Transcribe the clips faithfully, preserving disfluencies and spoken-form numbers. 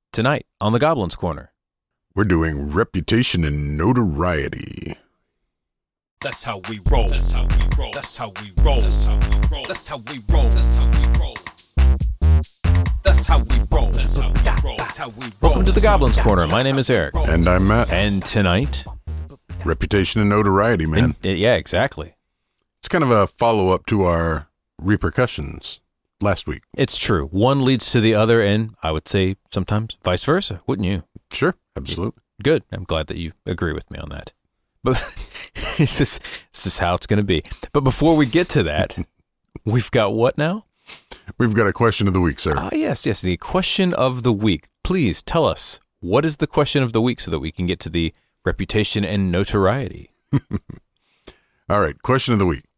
Tonight on the Goblin's Corner, we're doing reputation and notoriety. That's how we roll. That's how we roll. That's how we roll. That's how we roll. That's how we roll. That's how we roll. That's how we roll. That's how we roll. That's how we roll. welcome to the Goblin's Corner. My name is Eric. And I'm Matt. And tonight, Reputation and notoriety, man. in- yeah, exactly. It's kind of a follow-up to our repercussions last week. It's true. One leads to the other, and I would say sometimes vice versa, wouldn't you? Sure, absolutely. Good. I'm glad that you agree with me on that. But this is, this is how it's going to be. But before we get to that, we've got what now? We've got a question of the week, sir. Ah, yes, yes, the question of the week. Please tell us, what is the question of the week so that we can get to the reputation and notoriety? All right, question of the week.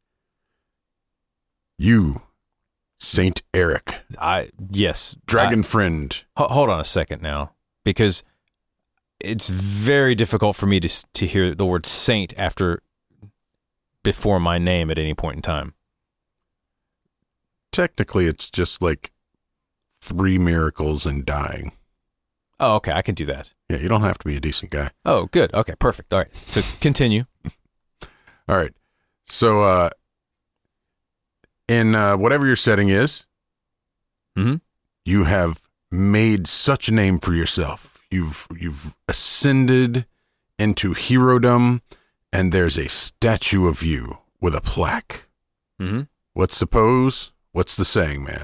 You, Saint Eric, I Yes. dragon I, friend. Ho- hold on a second now, because it's very difficult for me to s- to hear the word saint after before my name at any point in time. Technically, it's just like three miracles and dying. Oh, okay, I can do that. Yeah, you don't have to be a decent guy. Oh, good. Okay, perfect. All right, so continue. All right. So, uh, in uh, whatever your setting is, Mm-hmm. you have made such a name for yourself. You've you've ascended into herodom, and there's a statue of you with a plaque. Mm-hmm. What's the pose? What's the saying, man?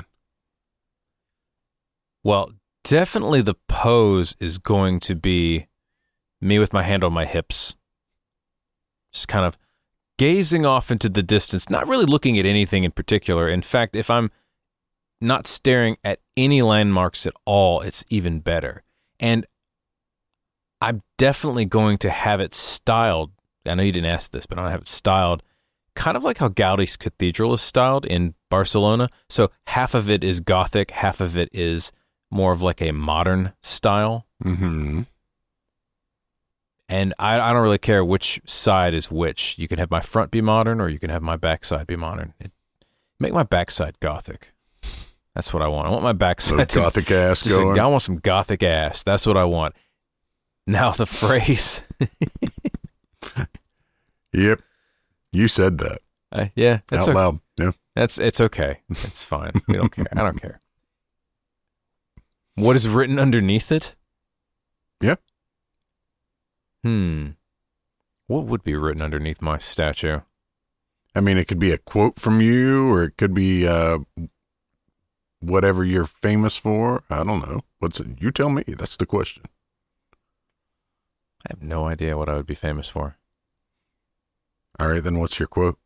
Well, definitely the pose is going to be me with my hand on my hips, just kind of gazing off into the distance, not really looking at anything in particular. In fact, if I'm not staring at any landmarks at all, it's even better. And I'm definitely going to have it styled. I know you didn't ask this, but I'm going to have it styled kind of like how Gaudi's Cathedral is styled in Barcelona. So half of it is Gothic, half of it is more of like a modern style. Mm-hmm. And I, I don't really care which side is which. You can have my front be modern, or you can have my backside be modern. It, make my backside Gothic. That's what I want. I want my backside Little to gothic ass just going. a, I want some Gothic ass. That's what I want. Now the phrase. Yep. You said that uh, yeah, that's out okay. loud. Yeah. That's it's okay. It's fine. We don't care. I don't care. What is written underneath it? Yep. Hmm. What would be written underneath my statue? I mean, it could be a quote from you, or it could be uh, whatever you're famous for. I don't know. What's it? You tell me. That's the question. I have no idea what I would be famous for. All right, then what's your quote?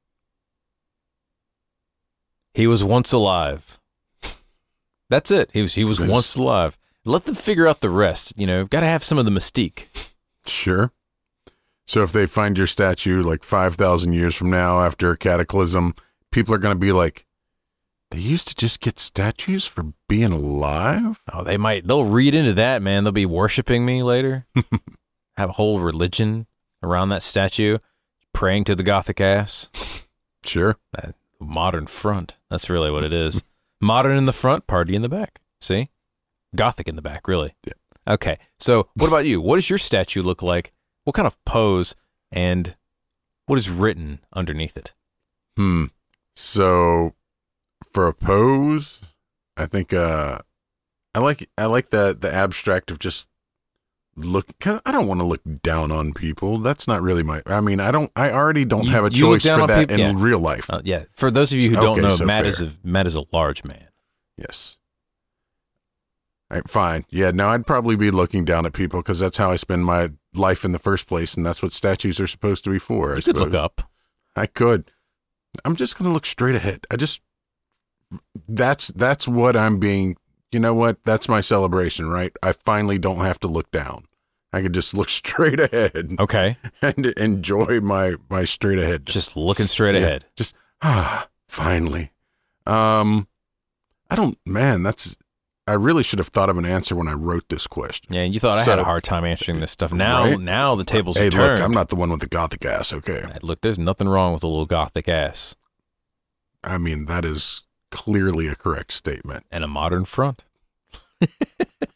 He was once alive. That's it. He was he was This- once alive. Let them figure out the rest. You know, got to have some of the mystique. Sure. So if they find your statue like five thousand years from now after a cataclysm, people are going to be like, they used to just get statues for being alive? Oh, they might. They'll read into that, man. They'll be worshiping me later. Have a whole religion around that statue, praying to the Gothic ass. Sure. That modern front. That's really what it is. Modern in the front, party in the back. See? Gothic in the back, really. Yeah. Okay. So what about you? What does your statue look like? What kind of pose, and what is written underneath it? Hmm. So for a pose, I think uh I like I like the the abstract of just look. 'Cause I don't want to look down on people. That's not really my. I mean, I don't. I already don't You- have a you look choice down for on that people? in Yeah. real life. Uh, yeah. For those of you who don't Okay, know, so Matt fair. is a Matt is a large man. Yes. All right, fine. Yeah, no, I'd probably be looking down at people because that's how I spend my life in the first place, and that's what statues are supposed to be for. I You could look suppose. up. I could. I'm just going to look straight ahead. I just that's that's what I'm being. You know what? That's my celebration, right? I finally don't have to look down. I can just look straight ahead Okay. and enjoy my my straight ahead. Just looking straight Yeah, ahead. Just ah, finally. Um, I don't. Man, that's. I really should have thought of an answer when I wrote this question. Yeah, you thought I had So- a hard time answering this stuff. Now, Right? now the tables Hey, are turned. look, I'm not the one with the gothic ass. Okay, Right, look, there's nothing wrong with a little Gothic ass I mean that is clearly a correct statement. and a modern front.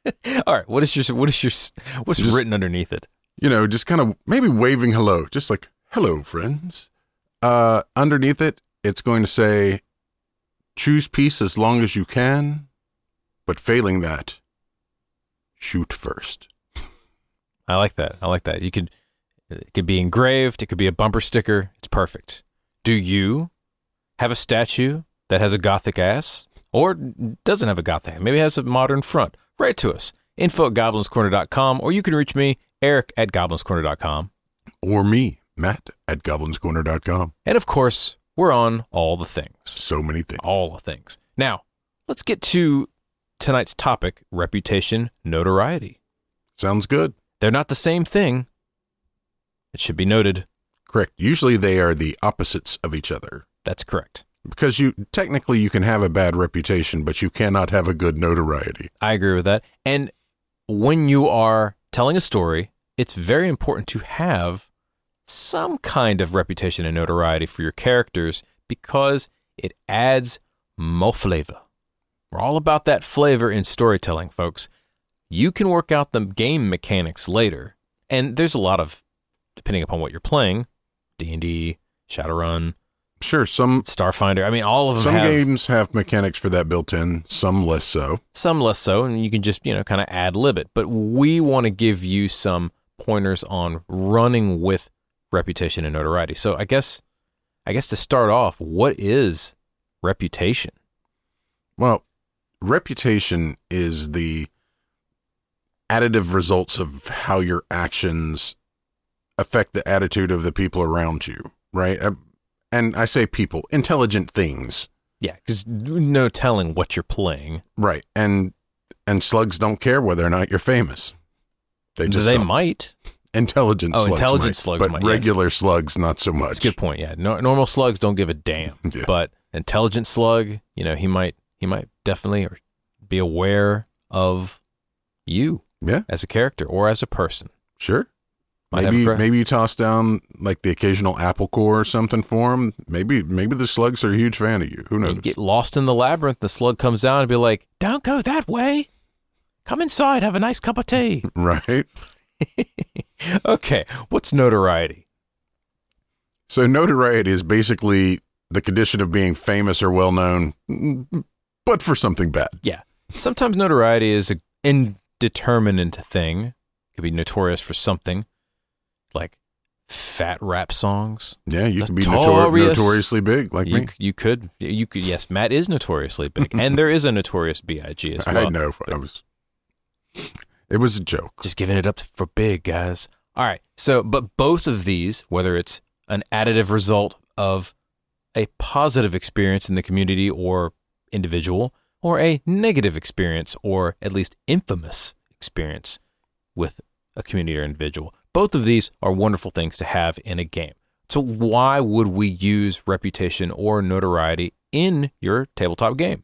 All right. What is your what is your what's Just- written underneath it? You know, just kind of maybe waving hello, just like, hello, friends. Uh, underneath it, it's going to say, choose peace as long as you can, but failing that, shoot first. I like that. I like that. You could it could be engraved. It could be a bumper sticker. It's perfect. Do you have a statue that has a gothic ass or doesn't have a gothic? Maybe it has a modern front. Write to us. Info at goblins corner dot com, or you can reach me, Eric at goblins corner dot com. Or me, Matt, at goblins corner dot com. And of course, we're on all the things. So many things. All the things. Now, let's get to tonight's topic, reputation, notoriety. Sounds good. They're not the same thing. It should be noted. Correct. Usually they are the opposites of each other. That's correct. Because you technically you can have a bad reputation, but you cannot have a good notoriety. I agree with that. And when you are telling a story, it's very important to have some kind of reputation and notoriety for your characters because it adds more flavor. We're all about that flavor in storytelling, folks. You can work out the game mechanics later, and there's a lot of, depending upon what you're playing, D and D, Shadowrun, Sure, some Starfinder. I mean, all of them some have games have mechanics for that built in, some less so. some less so, and you can just, you know, kind of ad lib it. But we want to give you some pointers on running with reputation and notoriety. So I guess, I guess to start off, what is reputation? Well, reputation is the additive results of how your actions affect the attitude of the people around you, right? Uh, And I say people, intelligent things. Yeah, because no telling what you're playing. Right. And and slugs don't care whether or not you're famous. They just they don't. might. Intelligent Oh, slugs intelligent might, slugs but might, yes. regular slugs not so much. That's a good point. Yeah, no, normal slugs don't give a damn. Yeah. But intelligent slug, you know, he might he might definitely be aware of you Yeah, as a character or as a person. sure. Might have Maybe a pre- maybe you toss down like the occasional apple core or something for them. Maybe maybe the slugs are a huge fan of you. Who knows? You get lost in the labyrinth, the slug comes out and be like, "Don't go that way. Come inside, have a nice cup of tea." Right. Okay, what's notoriety? So notoriety is basically the condition of being famous or well known, but for something bad. Yeah. Sometimes notoriety is an indeterminate thing. It could be notorious for something, like fat rap songs. Yeah, you can be notor- Notorious. notoriously big like You, me. you could, you could. Yes, Matt is notoriously big, and there is a notorious B I G as well. I know. I was. It was a joke. Just giving it up for big, guys. All right. So, but both of these, whether it's an additive result of a positive experience in the community or individual, or a negative experience or at least infamous experience with a community or individual, both of these are wonderful things to have in a game. So why would we use reputation or notoriety in your tabletop game?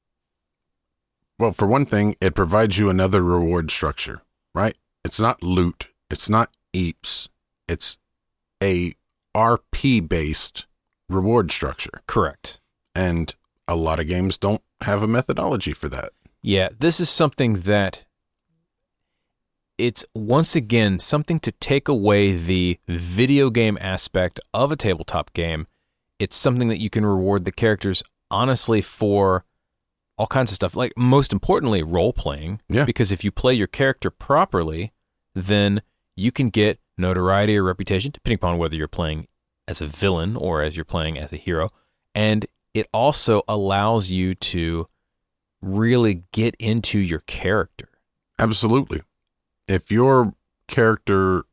Well, for one thing, it provides you another reward structure, right? It's not loot. It's not E A Ps. It's a R P-based reward structure. Correct. And a lot of games don't have a methodology for that. Yeah, this is something that it's once again something to take away the video game aspect of a tabletop game. It's something that you can reward the characters honestly for all kinds of stuff. Like most importantly, role playing. Yeah. Because if you play your character properly, then you can get notoriety or reputation, depending upon whether you're playing as a villain or as you're playing as a hero. And it also allows you to really get into your character. Absolutely. If your character,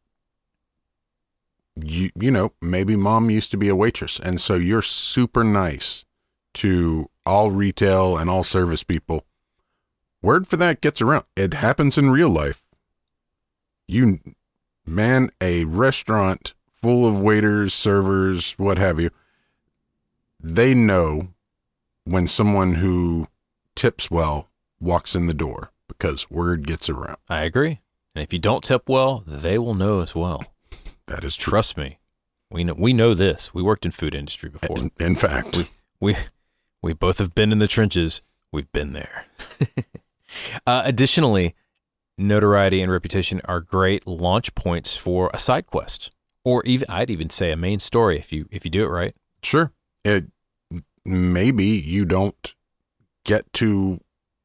you, you know, maybe mom used to be a waitress, and so you're super nice to all retail and all service people, word for that gets around. It happens in real life. You man a restaurant full of waiters, servers, what have you. They know when someone who tips well walks in the door because word gets around. I agree. And if you don't tip well, they will know as well. That is true. Trust me. We know we know this. We worked in food industry before. In, in fact, We we we both have been in the trenches. We've been there. uh, additionally, notoriety and reputation are great launch points for a side quest, or even I'd even say a main story if you if you do it right. Sure. It maybe you don't get to,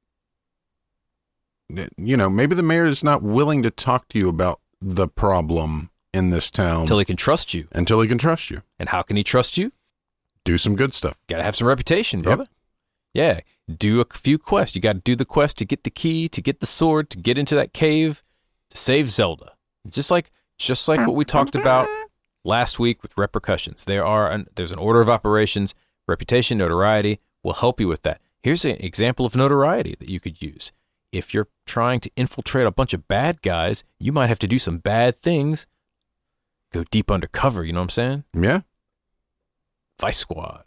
you know, maybe the mayor is not willing to talk to you about the problem in this town Until he can trust you. until he can trust you. And how can he trust you? Do some good stuff. Got to have some reputation, brother. Yeah. Do a few quests. You got to do the quest to get the key, to get the sword, to get into that cave, to save Zelda. Just like just like what we talked about last week with repercussions. There are an, there's an order of operations. Reputation, notoriety will help you with that. Here's an example of notoriety that you could use. If you're trying to infiltrate a bunch of bad guys, you might have to do some bad things. Go deep undercover, you know what I'm saying? Yeah, Vice Squad.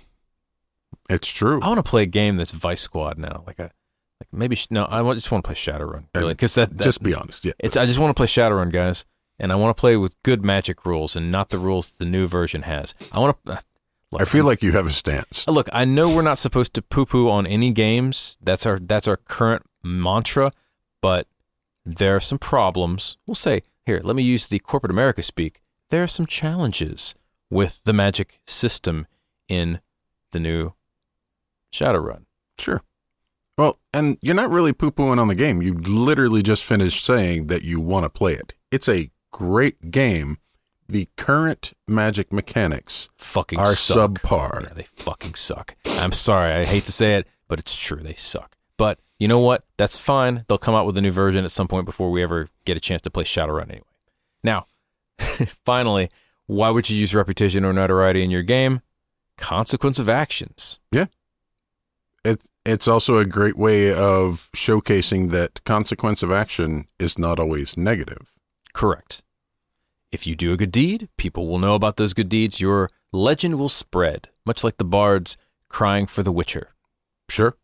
it's true. I want to play a game that's Vice Squad now. Like a, like maybe sh- no. I want- just want to play Shadowrun. Really, because that, that Just be honest. Yeah. it's. I just want to play Shadowrun, guys, and I want to play with good magic rules and not the rules the new version has. I want to. Uh, look, I feel like you have a stance. look. I know we're not supposed to poo-poo on any games. That's our. That's our current mantra. But there are some problems. We'll say here. Let me use the corporate America speak. There are some challenges with the magic system in the new Shadowrun. Sure. Well, and you're not really poo-pooing on the game. You literally just finished saying that you want to play it. It's a great game. The current magic mechanics Fucking are suck. subpar. Yeah, they fucking suck. I'm sorry. I hate to say it, but it's true. They suck. But you know what? That's fine. They'll come out with a new version at some point before we ever get a chance to play Shadowrun anyway. Now, finally, why would you use reputation or notoriety in your game? Consequence of actions. Yeah. It, it's also a great way of showcasing that consequence of action is not always negative. Correct. If you do a good deed, people will know about those good deeds. Your legend will spread, much like the bards crying for the Witcher. Sure.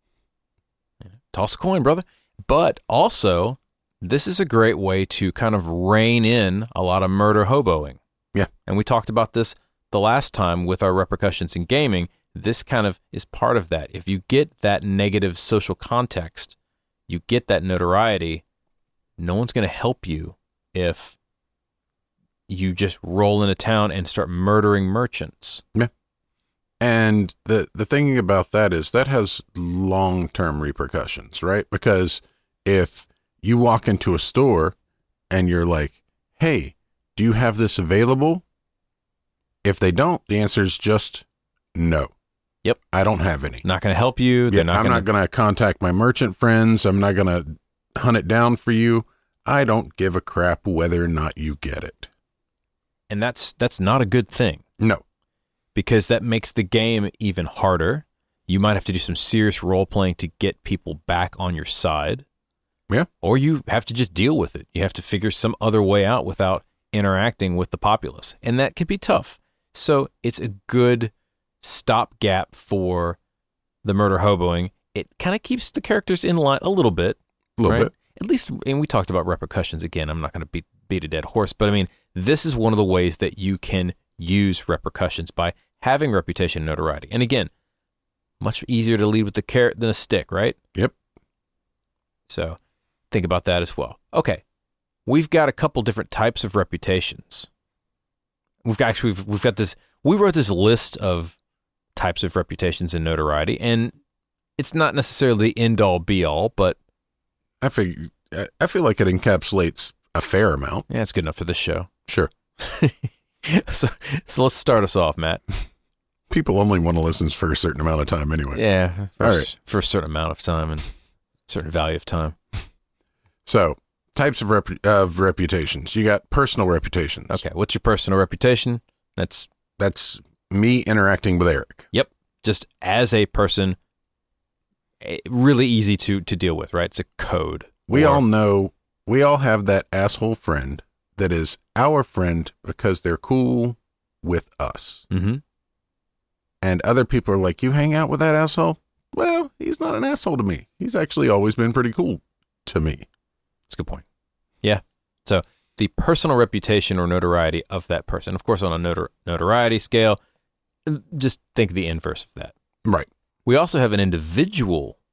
Toss a coin, brother. But also, this is a great way to kind of rein in a lot of murder hoboing. Yeah. And we talked about this the last time with our repercussions in gaming. This kind of is part of that. If you get that negative social context, you get that notoriety, no one's going to help you if you just roll into town and start murdering merchants. Yeah. And the, the thing about that is that has long-term repercussions, right? Because if you walk into a store and you're like, hey, do you have this available? If they don't, the answer is just no. Yep. I don't have any. Not going to help you. They're Yeah, not I'm gonna, not going to contact my merchant friends. I'm not going to hunt it down for you. I don't give a crap whether or not you get it. And that's that's not a good thing. No. Because that makes the game even harder. You might have to do some serious role playing to get people back on your side. Yeah. Or you have to just deal with it. You have to figure some other way out without interacting with the populace. And that can be tough. So it's a good stopgap for the murder hoboing. It kind of keeps the characters in line a little bit. A little right? bit. At least, and we talked about repercussions again. I'm not going to beat, beat a dead horse, but I mean, this is one of the ways that you can use repercussions by having reputation notoriety. And again, much easier to lead with the carrot than a stick, right? Yep. So think about that as well. Okay. We've got a couple different types of reputations. We've got actually, we've, we've got this, we wrote this list of types of reputations and notoriety, and it's not necessarily the end all be all, but I feel, I feel like it encapsulates a fair amount. yeah, it's good enough for this show. Sure. so, so let's start us off, Matt. People only want to listen for a certain amount of time anyway. Yeah, for, All a, right. for a certain amount of time and certain value of time. So, types of rep- of reputations. You got personal reputations. Okay, what's your personal reputation? That's That's me interacting with Eric. Yep, just as a person, eh, really easy to to deal with, right? It's a code. We Or- all know, we all have that asshole friend that is our friend because they're cool with us. Mhm. And other people are like, you hang out with that asshole? Well, he's not an asshole to me. He's actually always been pretty cool to me. That's a good point. Yeah. So the personal reputation or notoriety of that person. Of course, on a notor- notoriety scale, just think the inverse of that. Right. We also have an individual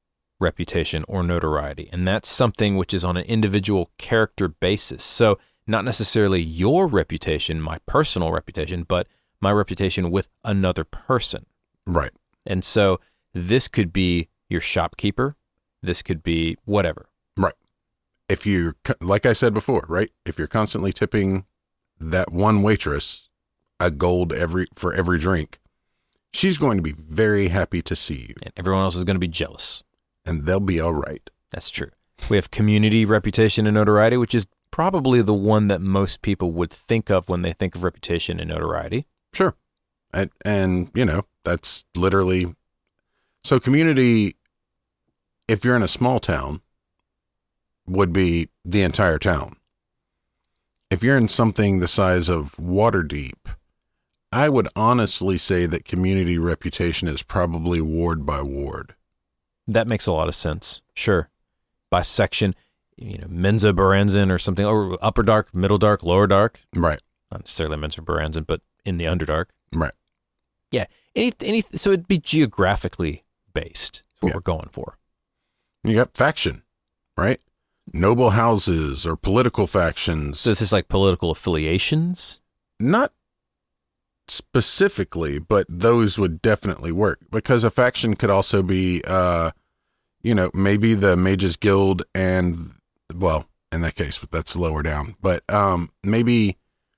reputation or notoriety. And that's something which is on an individual character basis. So not necessarily your reputation, my personal reputation, but my reputation with another person. Right. And so this could be your shopkeeper. This could be whatever. Right. If you, like I said before, right? If you're constantly tipping that one waitress a gold every for every drink, she's going to be very happy to see you. And everyone else is going to be jealous. And they'll be all right. That's true. We have community reputation and notoriety, which is probably the one that most people would think of when they think of reputation and notoriety. Sure. And, and you know, that's literally... So community, if you're in a small town, would be the entire town. If you're in something the size of Waterdeep, I would honestly say that community reputation is probably ward by ward. That makes a lot of sense. Sure. By section, you know, Menza Baranzan or something, or Upper Dark, Middle Dark, Lower Dark. Right. Not necessarily Menza Baranzan, but in the Underdark. Right. Yeah. Any, any, so it'd be geographically based. That's what Yeah. we're going for. You got faction, right? Noble houses or political factions. So this is like political affiliations? Not specifically, but those would definitely work, because a faction could also be, uh, you know, maybe the Mages Guild and, well, in that case, that's lower down, but um, maybe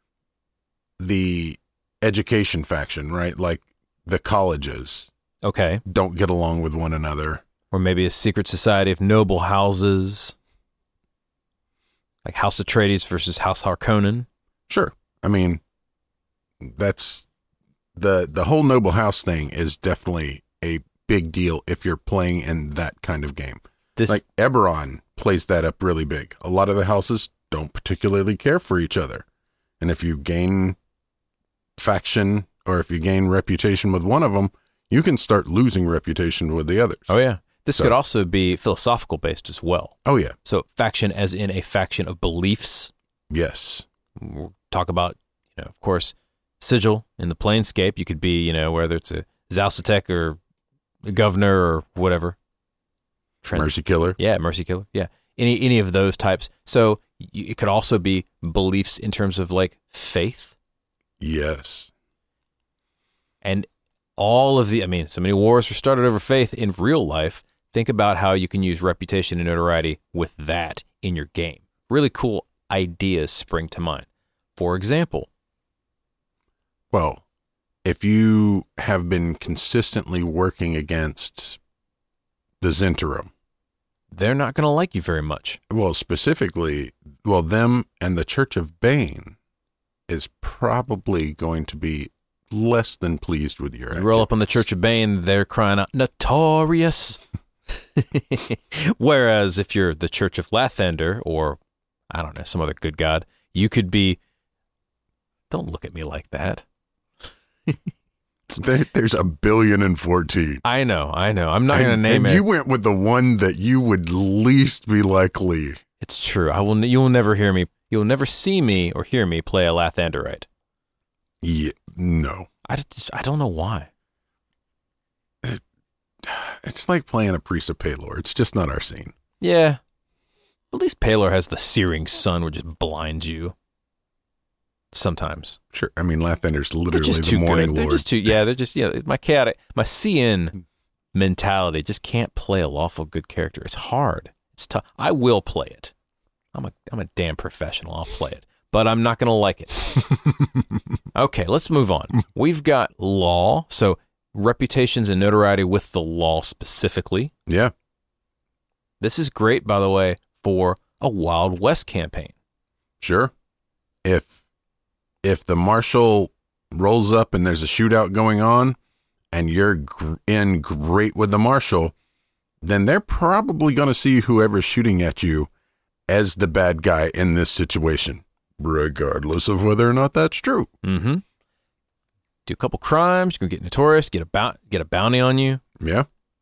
the education faction, right? Like the colleges Okay. don't get along with one another. Or maybe a secret society of noble houses, like House Atreides versus House Harkonnen. Sure. I mean, that's the the whole noble house thing is definitely a big deal if you're playing in that kind of game. This, Like Eberron plays that up really big. A lot of the houses don't particularly care for each other. And if you gain faction or if you gain reputation with one of them, you can start losing reputation with the others. oh yeah, this So- could also be philosophical based as well. Oh, yeah. So faction as in a faction of beliefs. Yes. We'll talk about, you know, of course, Sigil in the Planescape. You could be, you know, whether it's a Zalcatec or a governor or whatever. Trans- Mercy Killer. Yeah, Mercy Killer. Yeah. Any any of those types. So y- it could also be beliefs in terms of like faith. Yes. And all of the, I mean, so many wars were started over faith in real life. Think about how you can use reputation and notoriety with that in your game. Really cool ideas spring to mind. For example, Well, if you have been consistently working against the Zhentarim, they're not going to like you very much. well, specifically, well, them and the Church of Bane is probably going to be less than pleased with your You roll up on the activities. Church of Bane, they're crying out, notorious. Whereas if you're the Church of Lathander or, I don't know, some other good god, you could be, don't look at me like that. There- There's a billion and fourteen. I know, I know. I'm not going to And, name and it. you went with the one that you would least be likely. It's true. I will. You will never hear me. You'll never see me or hear me play a Lathanderite. Yeah, no. I just. I don't know why. It's like playing a priest of Palor. It's just not our scene. Yeah. At least Palor has the searing sun, which just blinds you. Sometimes. Sure. I mean, Lathander's They're literally just the too morning good. They're lord. just too. Yeah. They're just. Yeah. My chaotic. My C N mentality just can't play a lawful good character. It's hard. It's tough. I will play it. I'm a. I'm a damn professional. I'll play it. But I'm not going to like it. Okay, let's move on. We've got law, so reputations and notoriety with the law specifically. Yeah. This is great, by the way, for a Wild West campaign. Sure. If if the marshal rolls up and there's a shootout going on and you're gr- in great with the marshal, then they're probably going to see whoever's shooting at you as the bad guy in this situation, regardless of whether or not that's true. Mm-hmm. Do a couple crimes, you can get notorious, get a bou- get a bounty on you, Yeah.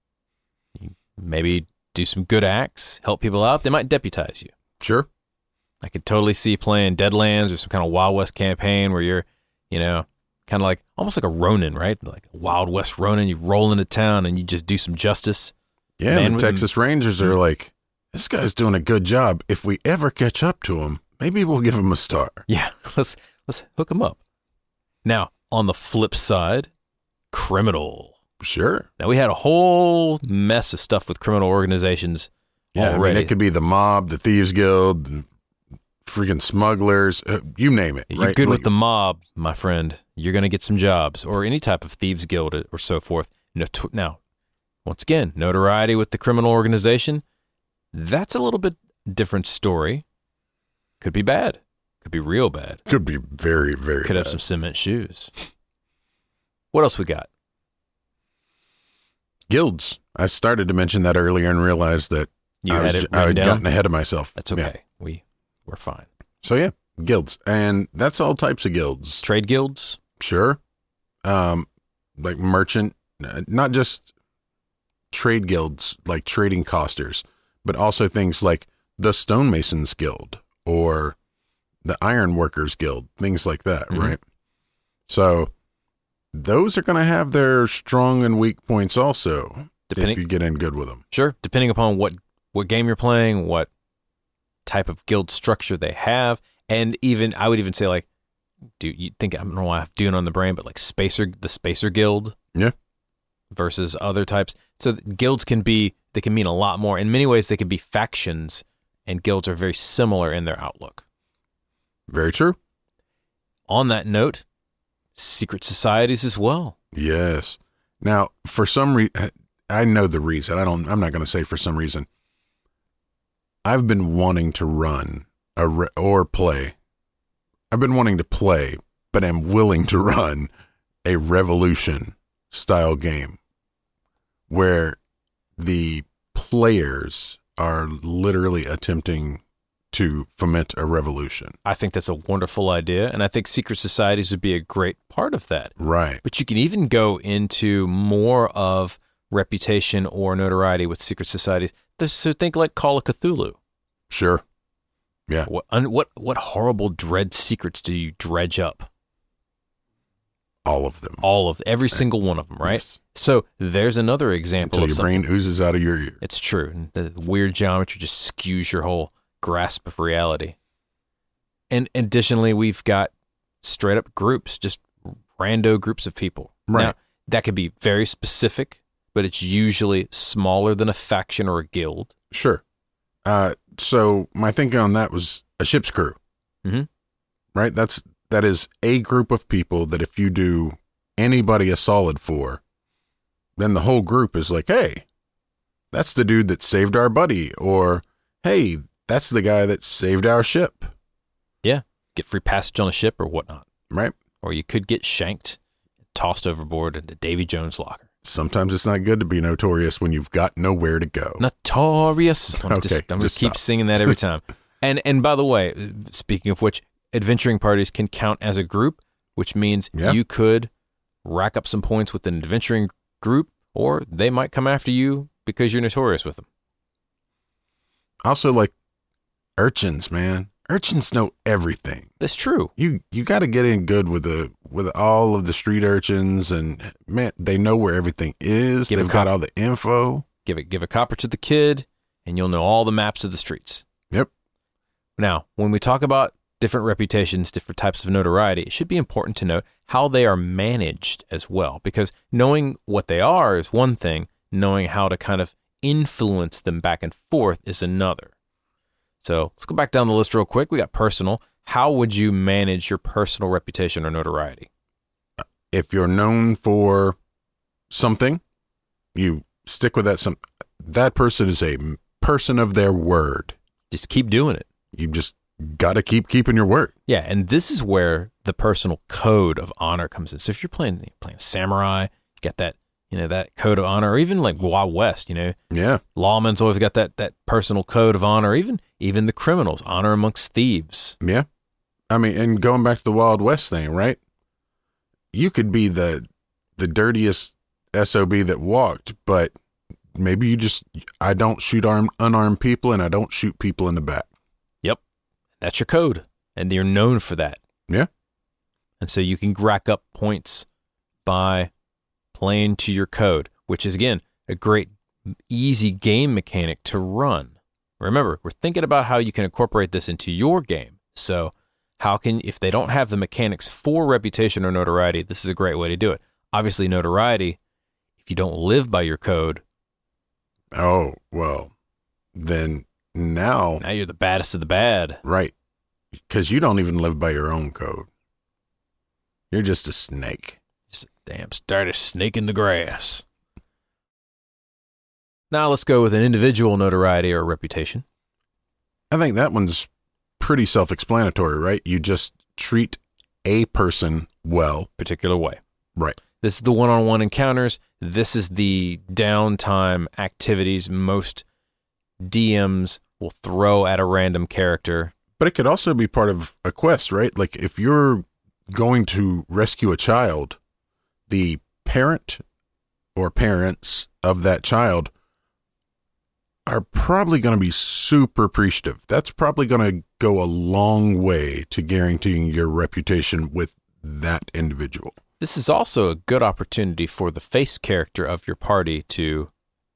maybe do some good acts, help people out. They might deputize you. Sure. I could totally see playing Deadlands or some kind of Wild West campaign where you're, you know, kind of like almost like a Ronin, right? Like a Wild West Ronin. You roll into town and you just do some justice. Yeah, Man the with Texas Rangers are like, this guy's doing a good job. If we ever catch up to him, maybe we'll give him a star. Yeah, let's let's hook him up. Now, on the flip side, criminal. Sure. Now, we had a whole mess of stuff with criminal organizations Yeah, already. I mean, it could be the mob, the Thieves Guild, freaking smugglers, uh, you name it. You're right? good Like, with the mob, my friend. You're going to get some jobs, or any type of thieves guild or so forth. No, t- now, once again, notoriety with the criminal organization, that's a little bit different story. Could be bad. Could be real bad. Could be very, very Could have bad. some cement shoes. What else we got? Guilds. I started to mention that earlier and realized that You I, had was, it I written had down? gotten ahead of myself. That's Yeah. okay. We, we're fine. So, yeah, guilds. And that's all types of guilds. Trade guilds? Sure. Um, like merchant, uh, not just trade guilds, like trading costers, but also things like the Stonemasons Guild or the Iron Workers Guild, things like that, Mhm. right? So those are going to have their strong and weak points also, Depending, if you get in good with them. Sure, depending upon what, what game you're playing, what type of guild structure they have, and even, I would even say like, do you think, I don't know why I have Dune on the brain, but like Spacer, the Spacer Guild. Yeah. Versus other types. So guilds can be, they can mean a lot more. In many ways, they can be factions, and guilds are very similar in their outlook. Very true. On that note, secret societies as well. Yes. Now, for some reason, I know the reason. I don't. I'm not going to say for some reason. I've been wanting to run a re- or play. I've been wanting to play, but am willing to run a Revolution style game where the players are literally attempting to foment a revolution. I think that's a wonderful idea, and I think secret societies would be a great part of that. Right. But you can even go into more of reputation or notoriety with secret societies. So think like Call of Cthulhu. Sure. Yeah. What un, what what horrible dread secrets do you dredge up? All of them. All of every single one of them, right? Yes. So there's another example Until of your something. brain oozes out of your ear. It's true. And the weird geometry just skews your whole grasp of reality. And additionally, we've got straight up groups, just rando groups of people. Right. Now, that could be very specific, but it's usually smaller than a faction or a guild. Sure. Uh, so my thinking on that was a ship's crew. Mhm. Right? That's that is a group of people that if you do anybody a solid for, then the whole group is like, hey, that's the dude that saved our buddy, or hey, that's the guy that saved our ship. Yeah. Get free passage on a ship or whatnot. Right? Or you could get shanked, tossed overboard into Davy Jones' locker. Sometimes it's not good to be notorious when you've got nowhere to go. Notorious. I'm Okay, just, I'm going just to keep stop. singing that every time. and and by the way, speaking of which, adventuring parties can count as a group, which means Yeah. you could rack up some points with an adventuring group, or they might come after you because you're notorious with them. Also, like urchins, man. Urchins know everything. That's true. You you got to get in good with the with all of the street urchins, and man, they know where everything is. Give a They've got cop- all the info. Give it, give a copper to the kid, and you'll know all the maps of the streets. Yep. Now, when we talk about different reputations, different types of notoriety, it should be important to know how they are managed as well, because knowing what they are is one thing, knowing how to kind of influence them back and forth is another. So let's go back down the list real quick. We got personal. How would you manage your personal reputation or notoriety? If you're known for something, you stick with that. Some that person is a person of their word. Just keep doing it. You just got to keep keeping your word. Yeah, and this is where the personal code of honor comes in. So if you're playing you're playing samurai, get that, you know, that code of honor, or even like Wild West, you know, Yeah. lawmen's always got that that personal code of honor. Even even the criminals, honor amongst thieves. Yeah. I mean, and going back to the Wild West thing, right? You could be the the dirtiest S O B that walked, but maybe you just, I don't shoot armed, unarmed people, and I don't shoot people in the back. Yep, that's your code, and you're known for that. Yeah. And so you can rack up points by playing to your code, which is again a great easy game mechanic to run. Remember, we're thinking about how you can incorporate this into your game. So how can, if they don't have the mechanics for reputation or notoriety, this is a great way to do it. Obviously, notoriety, if you don't live by your code. Oh, well, then now. Now you're the baddest of the bad. Right. Because you don't even live by your own code. You're just a snake. Just a damn started snake in the grass. Now let's go with an individual notoriety or reputation. I think that one's pretty self-explanatory, right? You just treat a person well. Particular way. Right. This is the one-on-one encounters. This is the downtime activities most D Ms will throw at a random character. But it could also be part of a quest, right? Like if you're going to rescue a child, the parent or parents of that child are probably going to be super appreciative. That's probably going to go a long way to guaranteeing your reputation with that individual. This is also a good opportunity for the face character of your party to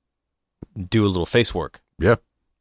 do a little face work. Yeah.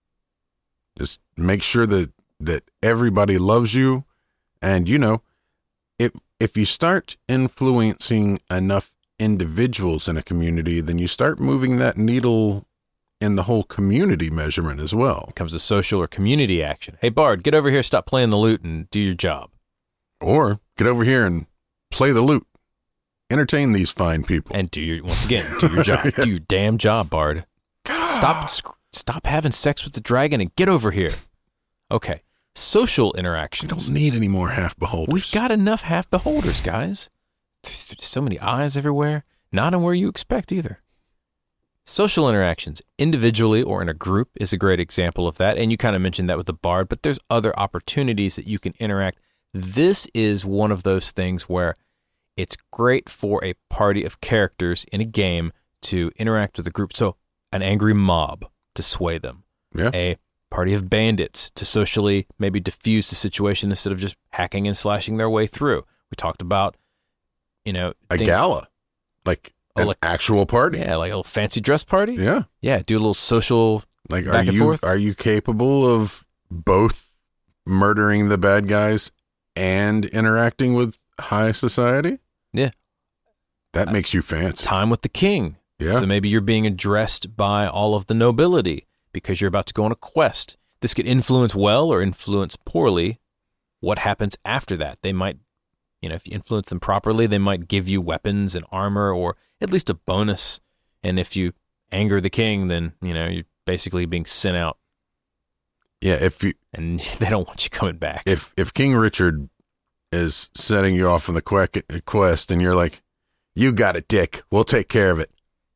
Just make sure that, that everybody loves you. And, you know, if, if you start influencing enough individuals in a community, then you start moving that needle in the whole community measurement as well. It becomes a social or community action. Hey, Bard, get over here, stop playing the lute, and do your job. Or get over here and play the lute. Entertain these fine people. And do your, once again, do your job. Yeah. Do your damn job, Bard. Stop, stop having sex with the dragon and get over here. Okay. Social We interactions. don't need any more half beholders. We've got enough half beholders, guys. There's so many eyes everywhere. Not in where you expect either. Social interactions, individually or in a group, is a great example of that. And you kind of mentioned that with the Bard, but there's other opportunities that you can interact. This is one of those things where it's great for a party of characters in a game to interact with a group. So an angry mob to sway them. Yeah. A party of bandits to socially maybe diffuse the situation instead of just hacking and slashing their way through. We talked about, you know, A things- gala. Like Oh, an like- actual party. Yeah, like a little fancy dress party. Yeah. Yeah, do a little social. Like, are Back and you forth? are you capable of both murdering the bad guys and interacting with high society? Yeah. That Uh, makes you fancy. Time with the king. Yeah. So maybe you're being addressed by all of the nobility because you're about to go on a quest. This could influence well or influence poorly what happens after that. They might, you know, if you influence them properly, they might give you weapons and armor or at least a bonus. And if you anger the king, then, you know, you're basically being sent out Yeah. If you and they don't want you coming back. if if King Richard is setting you off on the que- quest and you're like, you got it, Dick. We'll take care of it.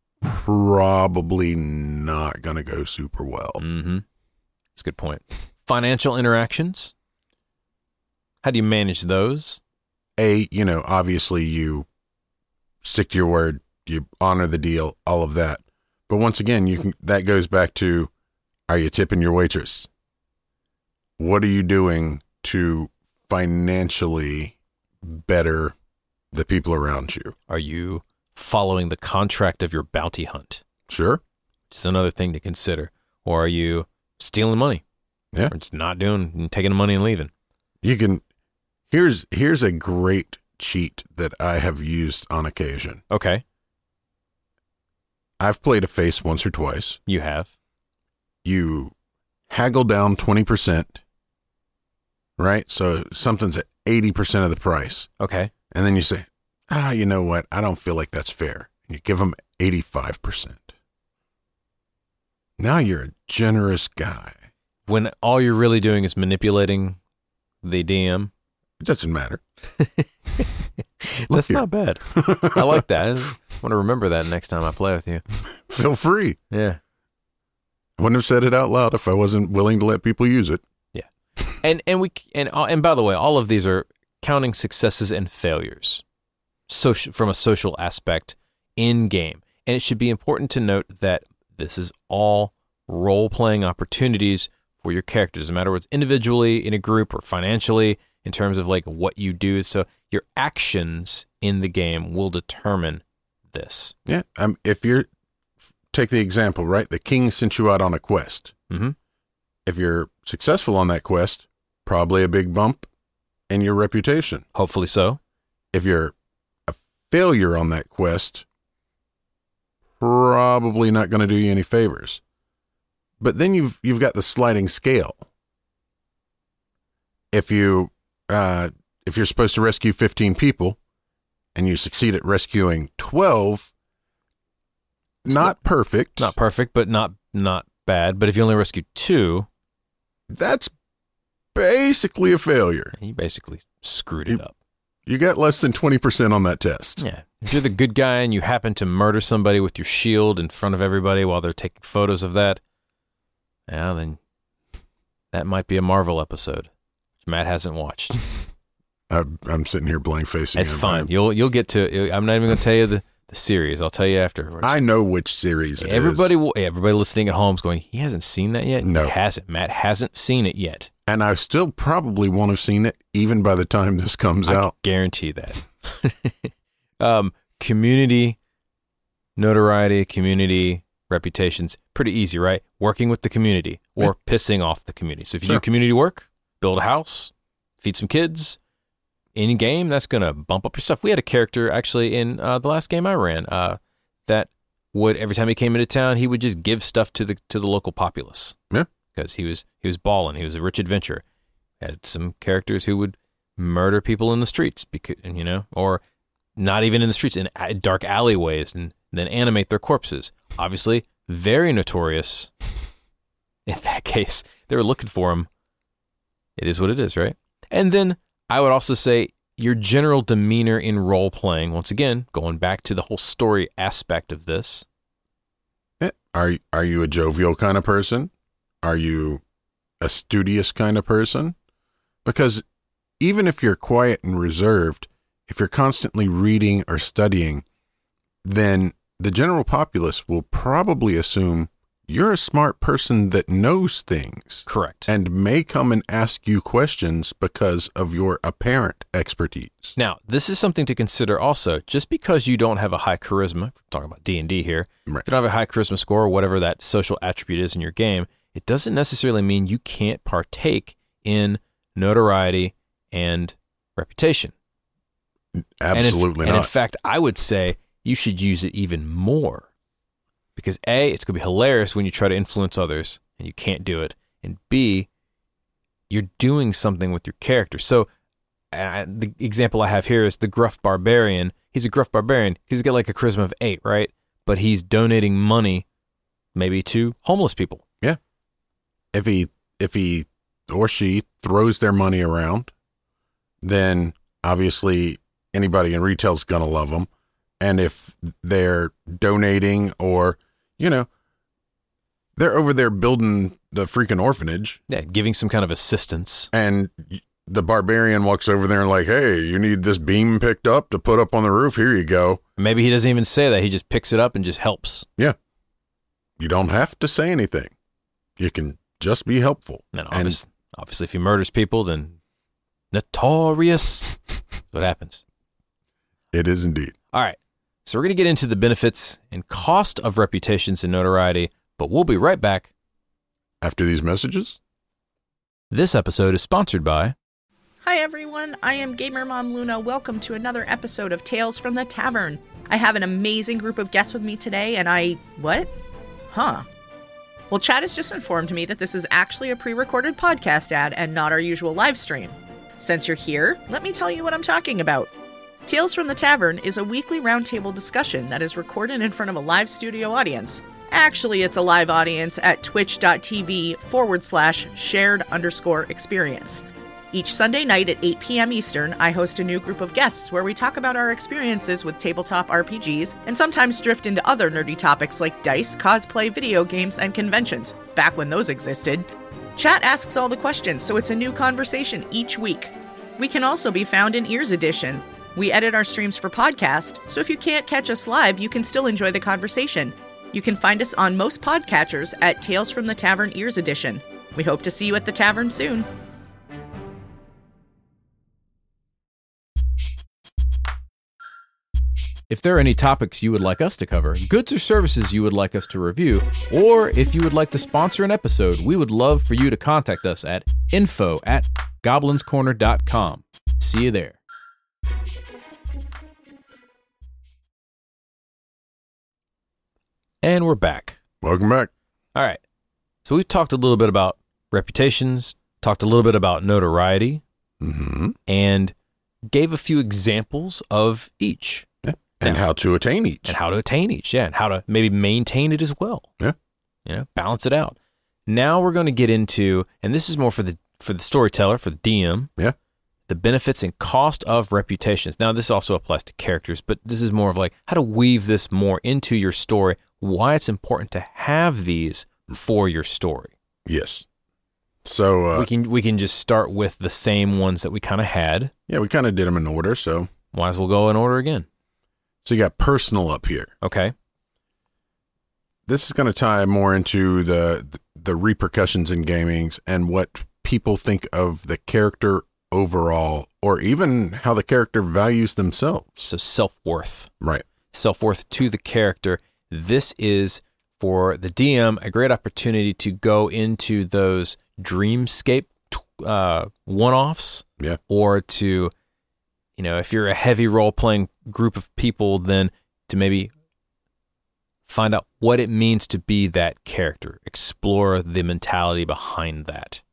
Probably not going to go super well. Mm-hmm. That's a good point. Financial interactions. How do you manage those? A, you know, obviously you stick to your word, you honor the deal, all of that. But once again, you can, that goes back to, are you tipping your waitress? What are you doing to financially better the people around you? Are you following the contract of your bounty hunt? Sure. Just another thing to consider. Or are you stealing money? Yeah. Or just not doing, taking the money and leaving? You can, here's, here's a great cheat that I have used on occasion. Okay, I've played a face once or twice. you have. You haggle down twenty percent, right? So something's at eighty percent of the price. Okay. And then you say, ah, you know what? I don't feel like that's fair. And you give them eighty-five percent. Now you're a generous guy. When all you're really doing is manipulating the D M. It doesn't matter. That's here. not bad. I like that. I want to remember that next time I play with you. Feel free. Yeah. I wouldn't have said it out loud if I wasn't willing to let people use it. And and we and uh, and by the way, all of these are counting successes and failures, social from a social aspect in game. And it should be important to note that this is all role playing opportunities for your characters, no matter whether it's individually, in a group, or financially, in terms of like what you do. So your actions in the game will determine this. Yeah. Um, if you're take the example, right? The king sent you out on a quest. Mm-hmm. If you're successful on that quest, probably a big bump in your reputation. Hopefully so. If you're a failure on that quest, probably not going to do you any favors. But then you've you've got the sliding scale. If you uh, if you're supposed to rescue fifteen people and you succeed at rescuing twelve, It's not, not- perfect. Not perfect, but not not bad. But if you only rescue two, That's basically a failure. you basically screwed You- it up. You got less than twenty percent on that test. Yeah. If you're the good guy and you happen to murder somebody with your shield in front of everybody while they're taking photos of that, yeah, then that might be a Marvel episode, which Matt hasn't watched. I, I'm sitting here blank facing. It's him. fine. You'll you'll get to. I'm not even going to tell you the, the series. I'll tell you afterwards. I know which series it is. everybody, will, everybody listening at home is going. He hasn't seen that yet. No. He hasn't. Matt hasn't seen it yet. And I still probably won't have seen it even by the time this comes I out. guarantee that. um, community notoriety, community reputations, pretty easy, right? Working with the community or pissing off the community. So if you Sure. do community work, build a house, feed some kids, in game, that's going to bump up your stuff. We had a character actually in uh, the last game I ran uh, that would, every time he came into town, he would just give stuff to the to the local populace. Yeah. Because he was he was balling. He was a rich adventurer. Had some characters who would murder people in the streets, because you know, or not even in the streets, in a- dark alleyways, and then animate their corpses. Obviously, very notorious. In that case, they were looking for him. It is what it is, right? And then I would also say your general demeanor in role playing. Once again, going back to the whole story aspect of this. Eh, Are are you a jovial kind of person? Are you a studious kind of person? Because even if you're quiet and reserved, if you're constantly reading or studying, then the general populace will probably assume you're a smart person that knows things Correct. and may come and ask you questions because of your apparent expertise. Now, this is something to consider also. Just because you don't have a high charisma, if we're talking about D and D here, Right. if you don't have a high charisma score or whatever that social attribute is in your game, it doesn't necessarily mean you can't partake in notoriety and reputation. Absolutely and if, not. And in fact, I would say you should use it even more. Because A, it's going to be hilarious when you try to influence others and you can't do it. And B, you're doing something with your character. So uh, the example I have here is the gruff barbarian. He's a gruff barbarian. He's got like a charisma of eight, right? But he's donating money maybe to homeless people. Yeah. If he if he or she throws their money around, then obviously anybody in retail's gonna love them. And if they're donating or, you know, they're over there building the freaking orphanage, Yeah, giving some kind of assistance. and the barbarian walks over there and like, hey, you need this beam picked up to put up on the roof. Here you go. Maybe he doesn't even say that. He just picks it up and just helps. Yeah. You don't have to say anything. You can just be helpful. And And- obviously, obviously if he murders people, then notorious. That's what happens. It is indeed. All right. So we're going to get into the benefits and cost of reputations and notoriety, but we'll be right back. After these messages, This episode is sponsored by... Hi everyone, I am Gamer Mom Luna. Welcome to another episode of Tales from the Tavern. I have an amazing group of guests with me today, and I... what? Huh. Well, Chad has just informed me that this is actually a pre-recorded podcast ad and not our usual live stream. Since you're here, let me tell you what I'm talking about. Tales from the Tavern is a weekly roundtable discussion that is recorded in front of a live studio audience. Actually, it's a live audience at twitch.tv forward slash shared underscore experience. Each Sunday night at eight p.m. Eastern, I host a new group of guests where we talk about our experiences with tabletop R P Gs and sometimes drift into other nerdy topics like dice, cosplay, video games, and conventions, back when those existed. Chat asks all the questions, so it's a new conversation each week. We can also be found in Ears Edition. We edit our streams for podcast, so if you can't catch us live, you can still enjoy the conversation. You can find us on most podcatchers at Tales from the Tavern Ears Edition. We hope to see you at the tavern soon. If there are any topics you would like us to cover, goods or services you would like us to review, or if you would like to sponsor an episode, we would love for you to contact us at info at goblinscorner dot com. See you there. And we're back. Welcome back. All right. So we've talked a little bit about reputations, talked a little bit about notoriety, Mm-hmm. and gave a few examples of each. Yeah. And Now- how to attain each. And how to attain each, yeah, and how to maybe maintain it as well. Yeah. You know, balance it out. Now we're going to get into, and this is more for the for the storyteller, for the D M. Yeah. The benefits and cost of reputations. Now this also applies to characters, but this is more of like how to weave this more into your story, why it's important to have these for your story. Yes. So, uh, we can we can just start with the same ones that we kind of had. yeah, we kind of did them in order. So, Might as well go in order again. so you got personal up here. Okay. This is going to tie more into the the repercussions in gaming and what people think of the character overall, or even how the character values themselves. So self-worth. Right. Self-worth to the character. This is, for the D M, a great opportunity to go into those dreamscape uh, one-offs. Yeah. Or to, you know, if you're a heavy role-playing group of people, then to maybe find out what it means to be that character. Explore the mentality behind that.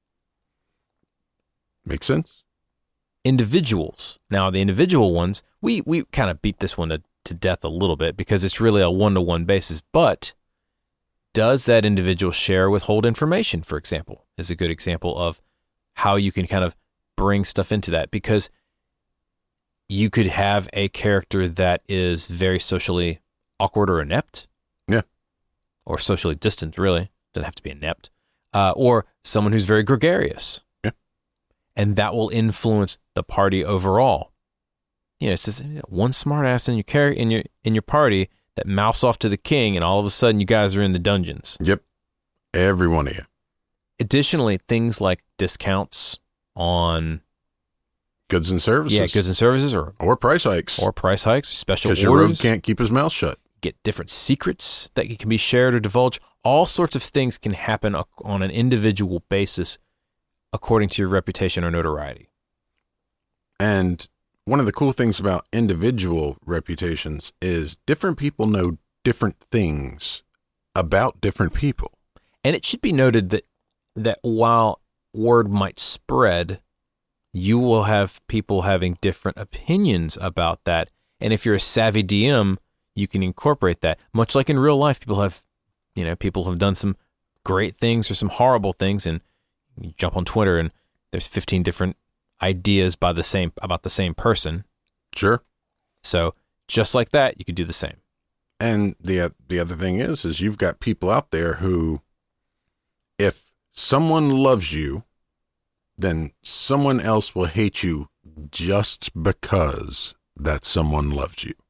Makes sense. Individuals. Now, the individual ones, we, we kind of beat this one to, to death a little bit because it's really a one-to-one basis. But does that individual share or withhold information, for example, is a good example of how you can kind of bring stuff into that. Because you could have a character that is very socially awkward or inept. Yeah. Or socially distant, really. Doesn't have to be inept. Uh, or someone who's very gregarious. Yeah. And that will influence the party overall. You know, it's just one smart ass in your car- in your in your party that mouths off to the king, and all of a sudden you guys are in the dungeons. Yep. Every one of you. Additionally, things like discounts on Goods and services. yeah goods and services, or Or price hikes. or price hikes, special Because your rogue orders. can't keep his mouth shut. Get different secrets that can be shared or divulged. All sorts of things can happen on an individual basis according to your reputation or notoriety. And one of the cool things about individual reputations is different people know different things about different people. And it should be noted that that while word might spread, you will have people having different opinions about that. And if you're a savvy D M, you can incorporate that. Much like in real life, people have, you know, people have done some great things or some horrible things, and you jump on Twitter and there's fifteen different ideas by the same about the same person. Sure. So just like that, you could do the same. And the the other thing is, is you've got people out there who, if someone loves you, then someone else will hate you just because that someone loves you.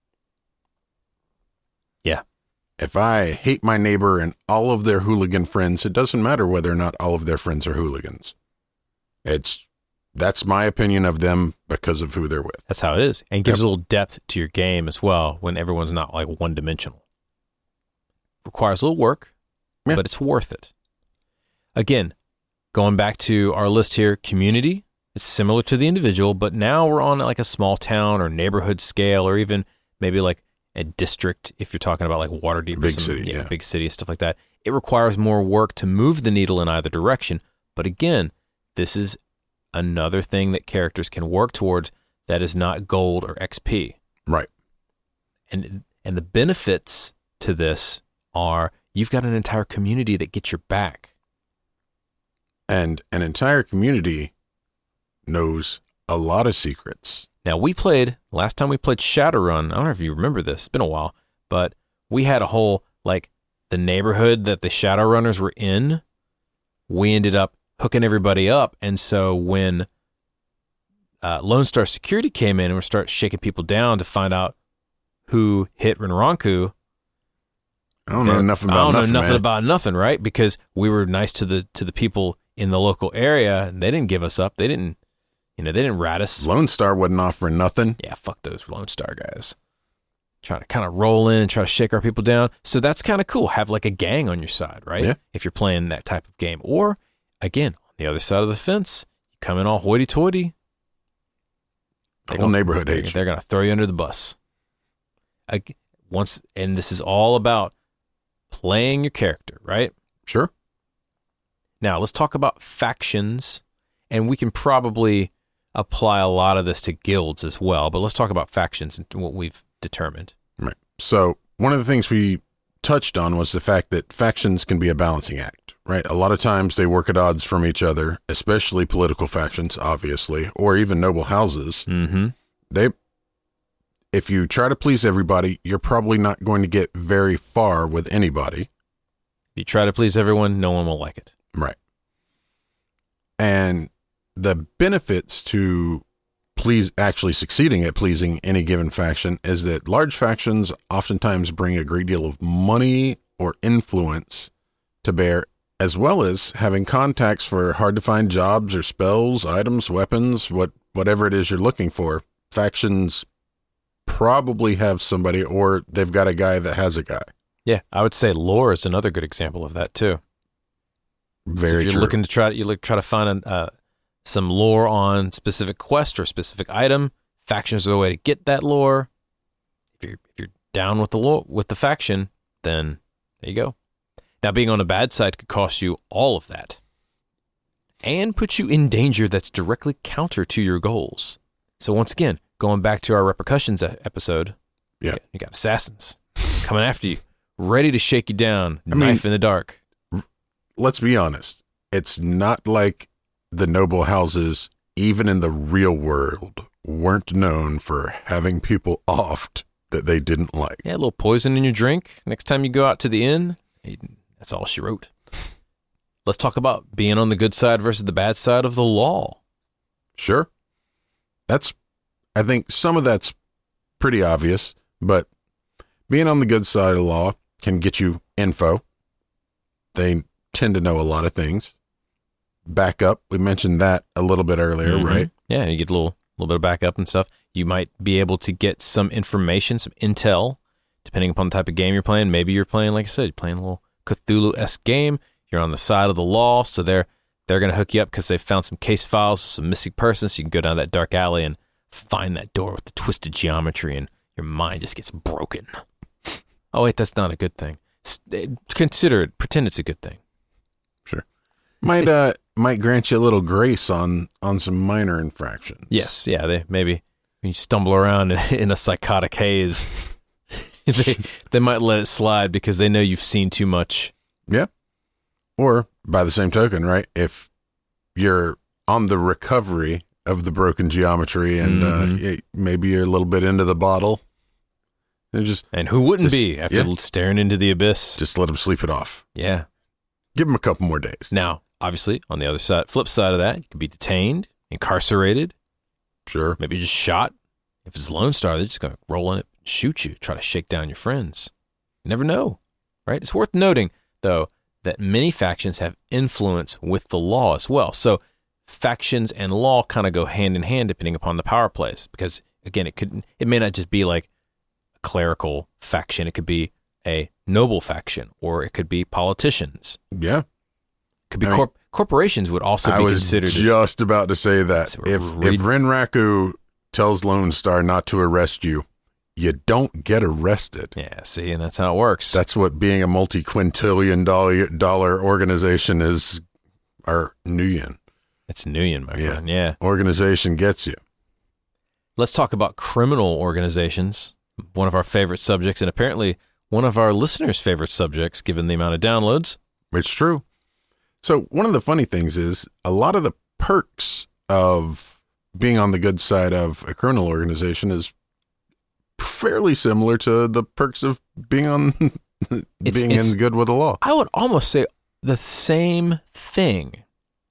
Yeah. If I hate my neighbor and all of their hooligan friends, it doesn't matter whether or not all of their friends are hooligans. It's that's my opinion of them because of who they're with. That's how it is. And it gives Yep. a little depth to your game as well when everyone's not like one dimensional. Requires a little work, Yeah. but it's worth it. Again, going back to our list here, community, it's similar to the individual, but now we're on like a small town or neighborhood scale, or even maybe like a district if you're talking about like Waterdeep or Big some, city, yeah, yeah. big city, stuff like that. It requires more work to move the needle in either direction. But again, this is another thing that characters can work towards that is not gold or X P. Right. And and the benefits to this are you've got an entire community that gets your back. And an entire community knows a lot of secrets. Now, we played, last time we played Shadowrun, I don't know if you remember this, it's been a while, but we had a whole, like, the neighborhood that the Shadowrunners were in, we ended up hooking everybody up. And so when uh, Lone Star Security came in and we start shaking people down to find out who hit Rinranku, I don't know then nothing I about don't nothing, know nothing man. about nothing, right? Because we were nice to the to the people in the local area, and they didn't give us up. They didn't, you know, they didn't rat us. Lone Star wasn't offering nothing. Yeah, fuck those Lone Star guys. trying to kind of roll in and try to shake our people down. So that's kind of cool. Have like a gang on your side, right? Yeah. If you're playing that type of game. Or, again, on the other side of the fence, you come in all hoity-toity. The whole neighborhood They're, hates you. they're going to throw you under the bus. Ag- Once, and this is all about playing your character, right? Sure. Now, let's talk about factions, and we can probably apply a lot of this to guilds as well, but let's talk about factions and what we've determined. Right. So one of the things we touched on was the fact that factions can be a balancing act, right? A lot of times they work at odds from each other, especially political factions, obviously, or even noble houses. Mm-hmm. They, if you try to please everybody, you're probably not going to get very far with anybody. If you try to please everyone, no one will like it. Right. And the benefits to please actually succeeding at pleasing any given faction is that large factions oftentimes bring a great deal of money or influence to bear, as well as having contacts for hard to find jobs or spells, items, weapons, what whatever it is you're looking for. Factions probably have somebody, or they've got a guy that has a guy. Yeah, I would say lore is another good example of that too. So Very if you're true. looking to try, you look try to find an, uh, some lore on specific quest or specific item. Factions are the way to get that lore. If you're if you're down with the lore with the faction, then there you go. Now, being on a bad side could cost you all of that, and put you in danger that's directly counter to your goals. So once again, going back to our repercussions e- episode, Yeah. you got, you got assassins coming after you, ready to shake you down, I mean- knife in the dark. Let's be honest. It's not like the noble houses, even in the real world, weren't known for having people offed that they didn't like. Yeah, a little poison in your drink. Next time you go out to the inn, that's all she wrote. Let's talk about being on the good side versus the bad side of the law. Sure. That's, I think some of that's pretty obvious, but being on the good side of the law can get you info. They tend to know a lot of things. Backup, we mentioned that a little bit earlier, Mhm. right? Yeah, you get a little little bit of backup and stuff. You might be able to get some information, some intel, depending upon the type of game you're playing. Maybe you're playing, like I said, you're playing a little Cthulhu-esque game. You're on the side of the law, so they're they're going to hook you up because they found some case files, some missing persons. So you can go down that dark alley and find that door with the twisted geometry, and your mind just gets broken. Oh, wait, that's not a good thing. S- Consider it, pretend it's a good thing. Sure. Might uh might grant you a little grace on on some minor infractions. Yes, yeah, they maybe when you stumble around in, in a psychotic haze, they they might let it slide because they know you've seen too much. Yeah. Or by the same token, right? If you're on the recovery of the broken geometry and Mhm. uh, it, maybe you're a little bit into the bottle, and just And who wouldn't Just- be after yeah. staring into the abyss? just let them sleep it off. Yeah. Give them a couple more days. Now, obviously, on the other side, flip side of that, you could be detained, incarcerated, Sure. maybe just shot. If it's Lone Star, they're just going to roll in it, and shoot you, try to shake down your friends. You never know, right? It's worth noting, though, that many factions have influence with the law as well. So factions and law kind of go hand in hand depending upon the power plays. Because, again, it could it may not just be like a clerical faction. It could be a noble faction, or it could be politicians. Yeah. It could be I mean- corp- corporations would also I be was considered as just about to say that. So If read- if Renraku tells Lone Star not to arrest you, you don't get arrested. Yeah, see, and that's how it works. That's what being a multi-quintillion dollar, dollar organization is. Our Nuyen it's Nuyen, my Yeah. friend. Yeah. organization gets you. Let's talk about criminal organizations, one of our favorite subjects, and apparently one of our listeners' favorite subjects, given the amount of downloads. It's true. So one of the funny things is a lot of the perks of being on the good side of a criminal organization is fairly similar to the perks of being on It's- being it's- in good with the law. I would almost say the same thing.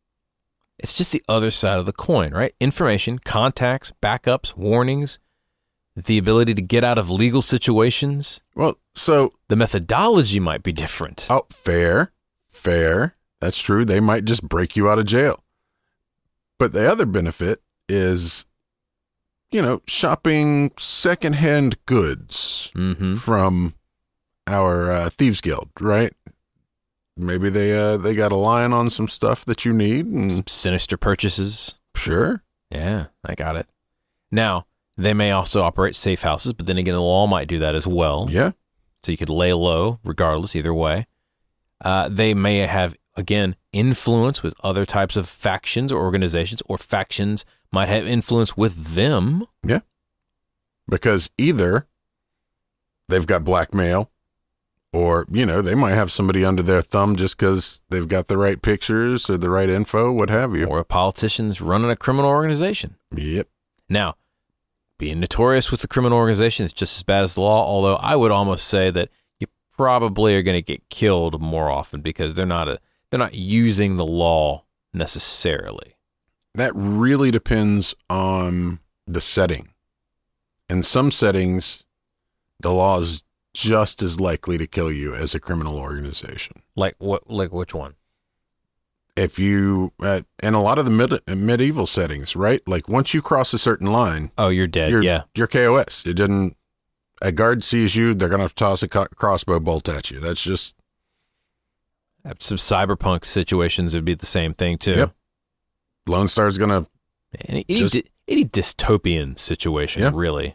It's just the other side of the coin, right? Information, contacts, backups, warnings, the ability to get out of legal situations. Well, so The methodology might be different. oh, fair, fair. That's true. They might just break you out of jail. But the other benefit is you know, shopping secondhand goods Mm-hmm. from our uh, Thieves Guild, right? Maybe they uh, they got a line on some stuff that you need. And Some sinister purchases. sure. Yeah, I got it. Now, they may also operate safe houses, but then again, the law might do that as well. Yeah. So you could lay low regardless, either way. Uh, they may have, again, influence with other types of factions or organizations, or factions might have influence with them. Because either they've got blackmail, or, you know, they might have somebody under their thumb just because they've got the right pictures or the right info, what have you. Or a politician's running a criminal organization. Yep. Now, being notorious with the criminal organization is just as bad as the law, although I would almost say that you probably are going to get killed more often because they're not a, they're not using the law necessarily. That really depends on the setting. In some settings, the law is just as likely to kill you as a criminal organization. Like what? Like which one? If you, uh, in a lot of the mid- medieval settings, right? Like once you cross a certain line, Oh, you're dead. you're, yeah. you're K O S. It didn't, a guard sees you, they're going to toss a co- crossbow bolt at you. That's just, Some cyberpunk situations would be the same thing too. Yep. Lone Star's going to, Any, any, Just- dy- any dystopian situation, Yeah. really.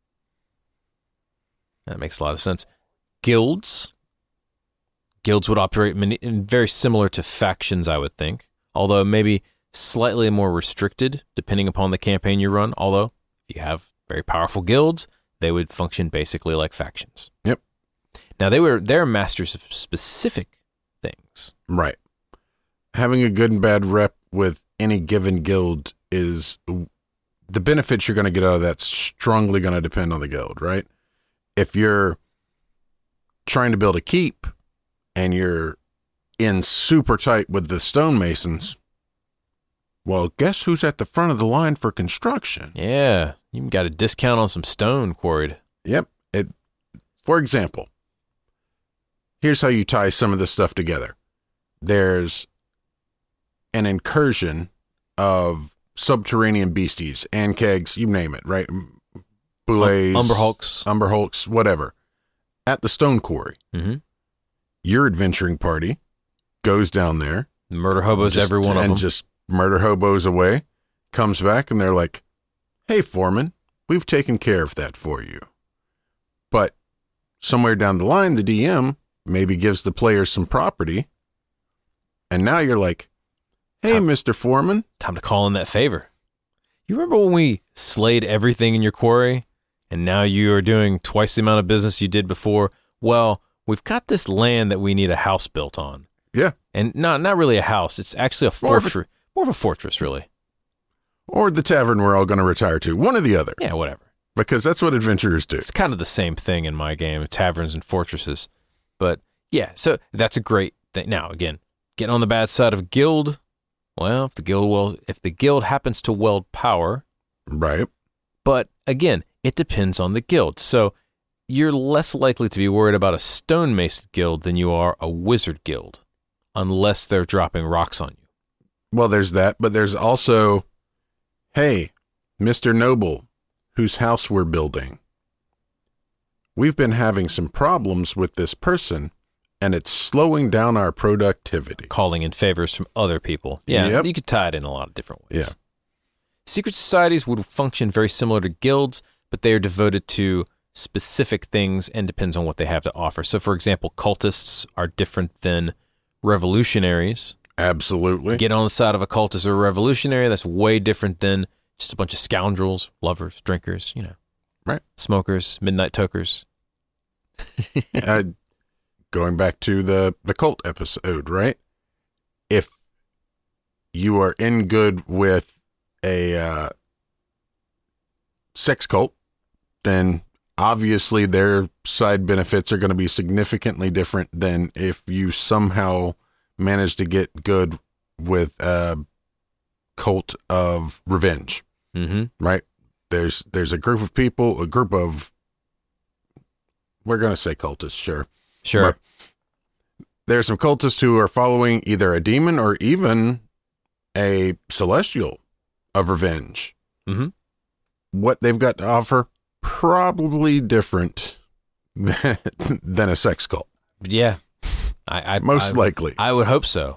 That makes a lot of sense. Guilds. Guilds would operate many, very similar to factions, I would think. Although maybe slightly more restricted, depending upon the campaign you run. Although, if you have very powerful guilds, they would function basically like factions. Yep. Now, they were they're masters of specific things. right. Having a good and bad rep with any given guild is, the benefits you're going to get out of that's strongly going to depend on the guild, right? If you're trying to build a keep and you're in super tight with the stonemasons, well, guess who's at the front of the line for construction? Yeah, you got a discount on some stone quarried. Yep. It, for example, here's how you tie some of this stuff together. There's an incursion of subterranean beasties, ankegs, you name it, right? Boulets, Umber Hulks. Umber Hulks, whatever, at the stone quarry. Mm-hmm. Your adventuring party goes down there. Murder hobos, just- every one of and them. just murder hobos away, comes back, and they're like, hey, Foreman, we've taken care of that for you. But somewhere down the line, the D M maybe gives the player some property, and now you're like, hey, Time- Mister Foreman, Time to call in that favor. You remember when we slayed everything in your quarry, and now you are doing twice the amount of business you did before? Well, we've got this land that we need a house built on. yeah, And not not really a house. It's actually a More of a- fortress. More of a fortress, really. or the tavern we're all going to retire to, one or the other, Yeah, whatever. because that's what adventurers do. It's kind of the same thing in my game, taverns and fortresses. But yeah, so that's a great thing. Now, again, getting on the bad side of guild. Well, if the guild well, if the guild happens to wield power, Right. but again, it depends on the guild. So you're less likely to be worried about a stonemason guild than you are a wizard guild, unless they're dropping rocks on you. Well, there's that, but there's also, hey, Mister Noble, whose house we're building, we've been having some problems with this person, and it's slowing down our productivity. Calling in favors from other people. Yeah, Yep. you could tie it in a lot of different ways. Yeah. Secret societies would function very similar to guilds, but they are devoted to specific things and depends on what they have to offer. So, for example, cultists are different than revolutionaries. Absolutely. Get on the side of a cultist or a revolutionary, that's way different than just a bunch of scoundrels, lovers, drinkers, you know. Right. Smokers, midnight tokers. uh, going back to the, the cult episode, right? If you are in good with a uh, sex cult, then obviously their side benefits are going to be significantly different than if you somehow manage to get good with a cult of revenge, Mm-hmm. right? There's there's a group of people, a group of, we're going to say cultists, sure. Sure. But there's some cultists who are following either a demon or even a celestial of revenge. Mm-hmm. what they've got to offer, probably different than, than a sex cult. Yeah. I, I Most I, likely. I would hope so.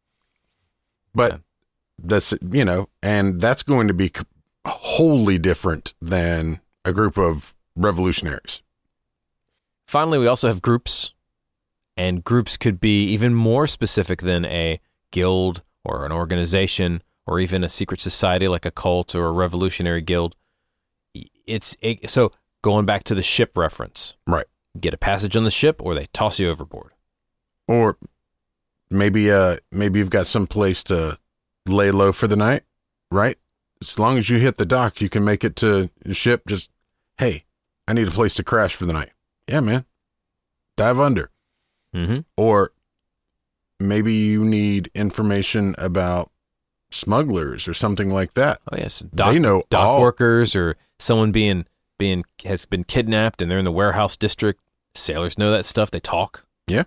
But Yeah. that's, you know, and that's going to be c- wholly different than a group of revolutionaries. Finally, we also have groups, and groups could be even more specific than a guild or an organization or even a secret society like a cult or a revolutionary guild. It's it, so going back to the ship reference. Right. Get a passage on the ship or they toss you overboard. Or maybe uh maybe you've got some place to lay low for the night, right? As long as you hit the dock, you can make it to the ship. Just, hey, I need a place to crash for the night. Yeah, man. Dive under. Mm-hmm. Or maybe you need information about smugglers or something like that. Oh yes, dock, They know dock all- workers or someone being being has been kidnapped and they're in the warehouse district. Sailors know that stuff. They talk. Yeah.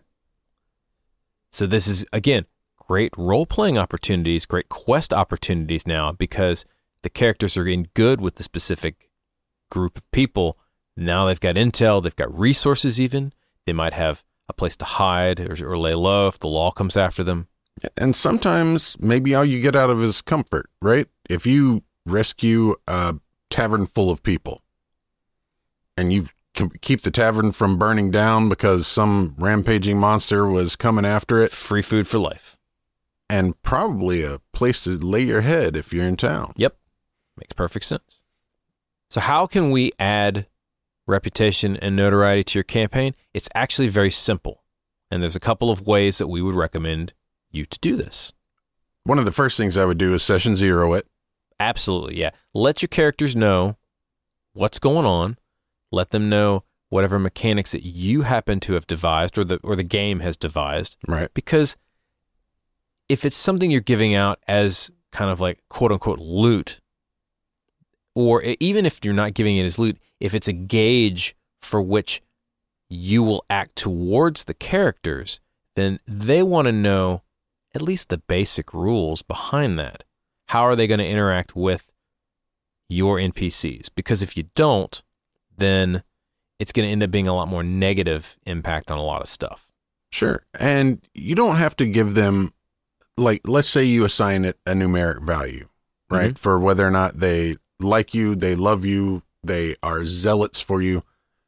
So this is again great role playing opportunities, great quest opportunities now because the characters are getting good with the specific group of people. Now they've got intel, they've got resources. Even they might have a place to hide or, or lay low if the law comes after them. And sometimes maybe all you get out of is comfort, right? If you rescue a tavern full of people and you can keep the tavern from burning down because some rampaging monster was coming after it, Free food for life. and probably a place to lay your head if you're in town. Yep. Makes perfect sense. So how can we add reputation and notoriety to your campaign? It's actually very simple. And there's a couple of ways that we would recommend you to do this. One of the first things I would do is session zero it. Absolutely, yeah. Let your characters know what's going on. Let them know whatever mechanics that you happen to have devised or the or the game has devised. Right. Because if it's something you're giving out as kind of like quote unquote loot, or even if you're not giving it as loot, if it's a gauge for which you will act towards the characters, then they want to know at least the basic rules behind that. How are they going to interact with your N P Cs? Because if you don't, then it's going to end up being a lot more negative impact on a lot of stuff. Sure. And you don't have to give them, like, let's say you assign it a numeric value, right? Mhm. For whether or not they like you, they love you, they are zealots for you.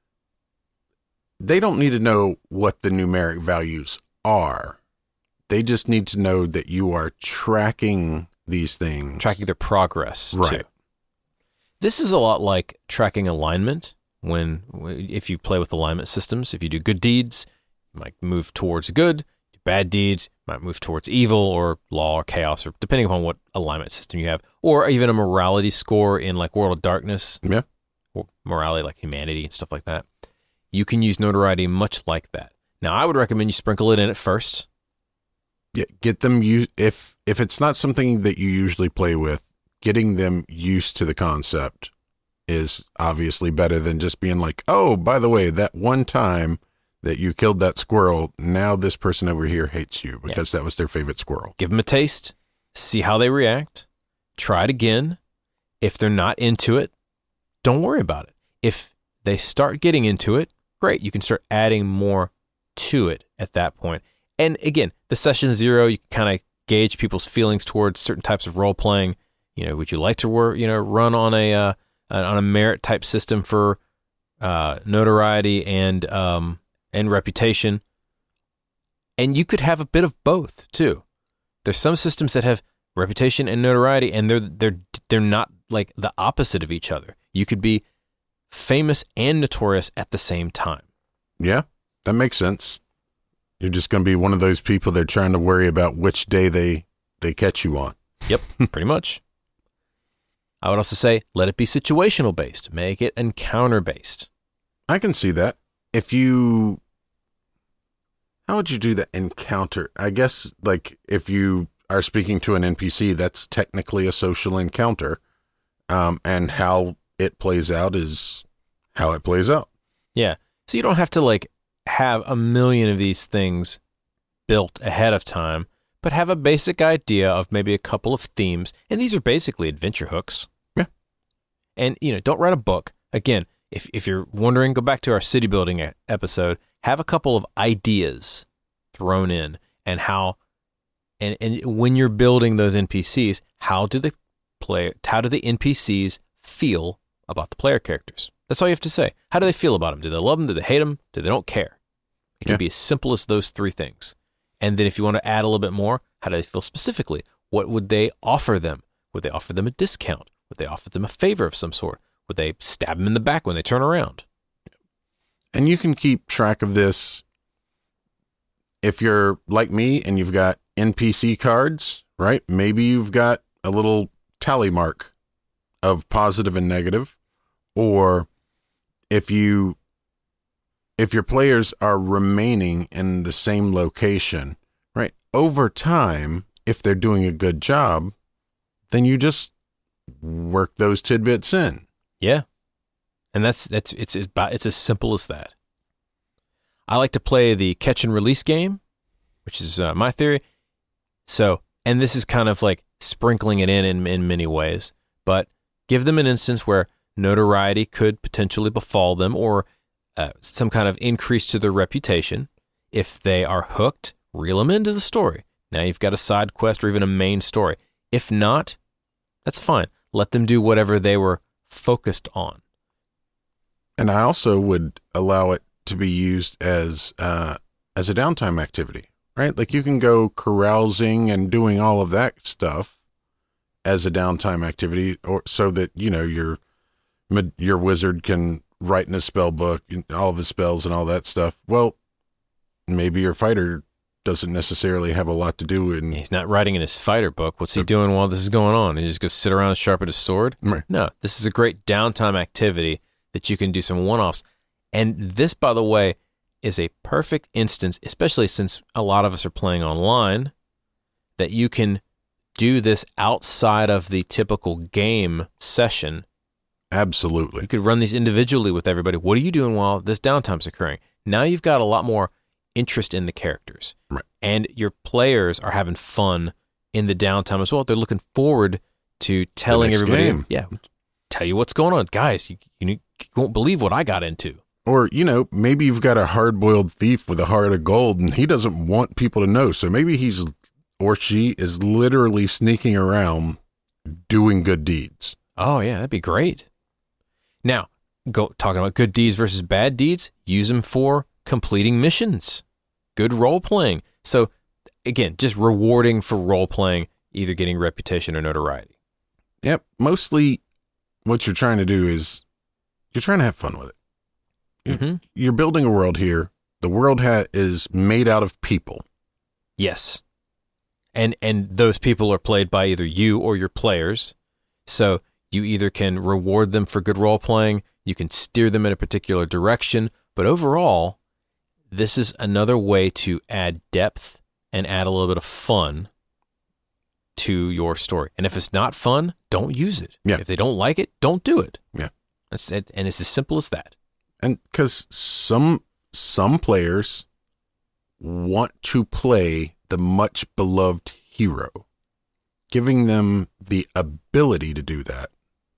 They don't need to know what the numeric values are. They just need to know that you are tracking these things. Tracking their progress, Right. too. This is a lot like tracking alignment. When, if you play with alignment systems, if you do good deeds, you might move towards good. Do bad deeds, you might move towards evil or law or chaos, or depending upon what alignment system you have, or even a morality score in like World of Darkness, Yeah. or morality like humanity and stuff like that. You can use notoriety much like that. Now, I would recommend you sprinkle it in at first. Yeah, get them u- if if it's not something that you usually play with, getting them used to the concept is obviously better than just being like, oh, by the way, that one time that you killed that squirrel, now this person over here hates you because that was their favorite squirrel. Give them a taste, see how they react, try it again. If they're not into it, don't worry about it. If they start getting into it, great. You can start adding more to it at that point. And again, the session zero, you can kind of gauge people's feelings towards certain types of role playing. You know, would you like to work, you know, run on a uh, on a merit type system for uh, notoriety and um, and reputation? And you could have a bit of both too. There's some systems that have reputation and notoriety, and they're they're they're not like the opposite of each other. You could be famous and notorious at the same time. Yeah, that makes sense. You're just going to be one of those people they're trying to worry about which day they, they catch you on. Yep, pretty much. I would also say let it be situational based. Make it encounter based. I can see that. If you, how would you do the encounter? I guess like if you are speaking to an N P C, that's technically a social encounter. Um, and how it plays out is how it plays out. Yeah. So you don't have to like have a million of these things built ahead of time, but have a basic idea of maybe a couple of themes. And these are basically adventure hooks. Yeah. And, you know, don't write a book. Again, if if you're wondering, go back to our city building e- episode. Have a couple of ideas thrown in, and how, and, and when you're building those N P Cs, how do the player, how do the N P Cs feel about the player characters? That's all you have to say. How do they feel about them? Do they love them? Do they hate them? Do they don't care? It can Yeah. be as simple as those three things. And then if you want to add a little bit more, how do they feel specifically? What would they offer them? Would they offer them a discount? Would they offer them a favor of some sort? Would they stab them in the back when they turn around? And you can keep track of this if you're like me and you've got N P C cards, right? Maybe you've got a little tally mark of positive and negative. Or if you if your players are remaining in the same location, right? Over time, if they're doing a good job, then you just work those tidbits in. Yeah. And that's that's it's it's about it's as simple as that. I like to play the catch and release game, which is uh, my theory. So, and this is kind of like sprinkling it in, in in many ways, but give them an instance where notoriety could potentially befall them, or uh, some kind of increase to their reputation. If they are hooked, reel them into the story. Now you've got a side quest or even a main story. If not, that's fine. Let them do whatever they were focused on. And I also would allow it to be used as uh, as a downtime activity, right? Like you can go carousing and doing all of that stuff as a downtime activity, or so that, you know, your your wizard can write in a spell book, all of his spells and all that stuff. Well, maybe your fighter doesn't necessarily have a lot to do in. He's not writing in his fighter book. What's he doing while this is going on? He just goes sit around and sharpen his sword? Right. No, this is a great downtime activity that you can do some one-offs. And this, by the way, is a perfect instance, especially since a lot of us are playing online, that you can do this outside of the typical game session. Absolutely. You could run these individually with everybody. What are you doing while this downtime's occurring? Now you've got a lot more interest in the characters. Right. And your players are having fun in the downtime as well. They're looking forward to telling next everybody, game. yeah, tell you what's going on. Guys, you, you won't believe what I got into. Or, you know, maybe you've got a hard-boiled thief with a heart of gold and he doesn't want people to know. So maybe he's or she is literally sneaking around doing good deeds. Oh, yeah, that'd be great. Now, go talking about good deeds versus bad deeds, use them for completing missions. Good role-playing. So, again, just rewarding for role-playing, either getting reputation or notoriety. Yep. Mostly what you're trying to do is you're trying to have fun with it. Mm-hmm. You're building a world here. The world ha- is made out of people. Yes. And and those people are played by either you or your players. So you either can reward them for good role playing, you can steer them in a particular direction, but overall, this is another way to add depth and add a little bit of fun to your story. And if it's not fun, don't use it. Yeah. If they don't like it, don't do it. Yeah. That's it. And it's as simple as that. And because some some players want to play the much beloved hero, giving them the ability to do that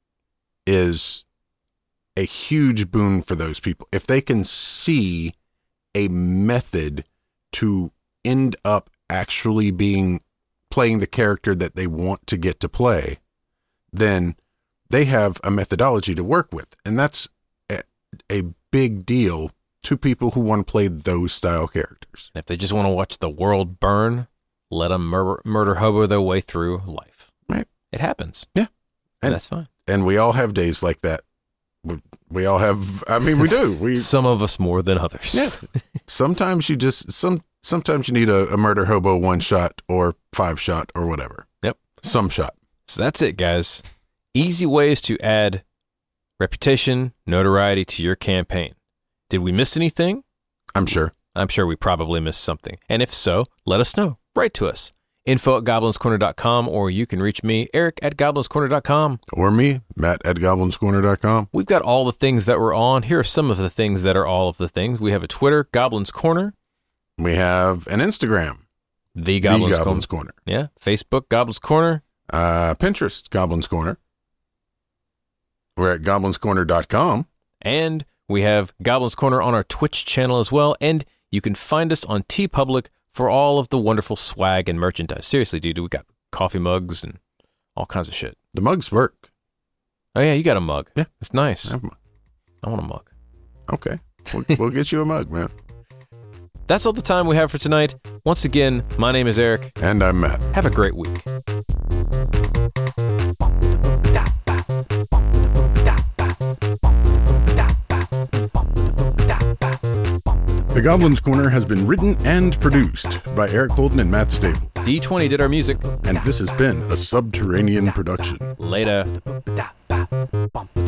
is a huge boon for those people. If they can see a method to end up actually being playing the character that they want to get to play, then they have a methodology to work with. And that's a, a big deal to people who want to play those style characters. If they just want to watch the world burn, let them murder, murder hobo their way through life. Right. It happens. Yeah. And, And- that's fine. And we all have days like that. We, we all have, I mean, we do. We Some of us more than others. Yeah. Sometimes you just, some, sometimes you need a, a murder hobo one shot or five shot or whatever. Yep. Some shot. So that's it, guys. Easy ways to add reputation, notoriety to your campaign. Did we miss anything? I'm sure. I'm sure we probably missed something. And if so, let us know. Write to us. Info at goblins corner dot com, or you can reach me, Eric, at goblins corner dot com. Or me, Matt at goblins corner dot com. We've got all the things that we're on. Here are some of the things that are all of the things. We have a Twitter, Goblins Corner. We have an Instagram, The Goblins, The Goblins Corner. Corner. Yeah. Facebook, Goblins Corner. Uh, Pinterest, Goblins Corner. We're at goblins corner dot com. And we have Goblins Corner on our Twitch channel as well. And you can find us on TeePublic for all of the wonderful swag and merchandise. Seriously, dude, we got coffee mugs and all kinds of shit. The mugs work. Oh, yeah, you got a mug. Yeah. It's nice. I have a mug. I want a mug. Okay. We'll, we'll get you a mug, man. That's all the time we have for tonight. Once again, my name is Eric. And I'm Matt. Have a great week. The Goblins Corner has been written and produced by Eric Golden and Matt Stable. D twenty did our music. And this has been a Subterranean production. Later.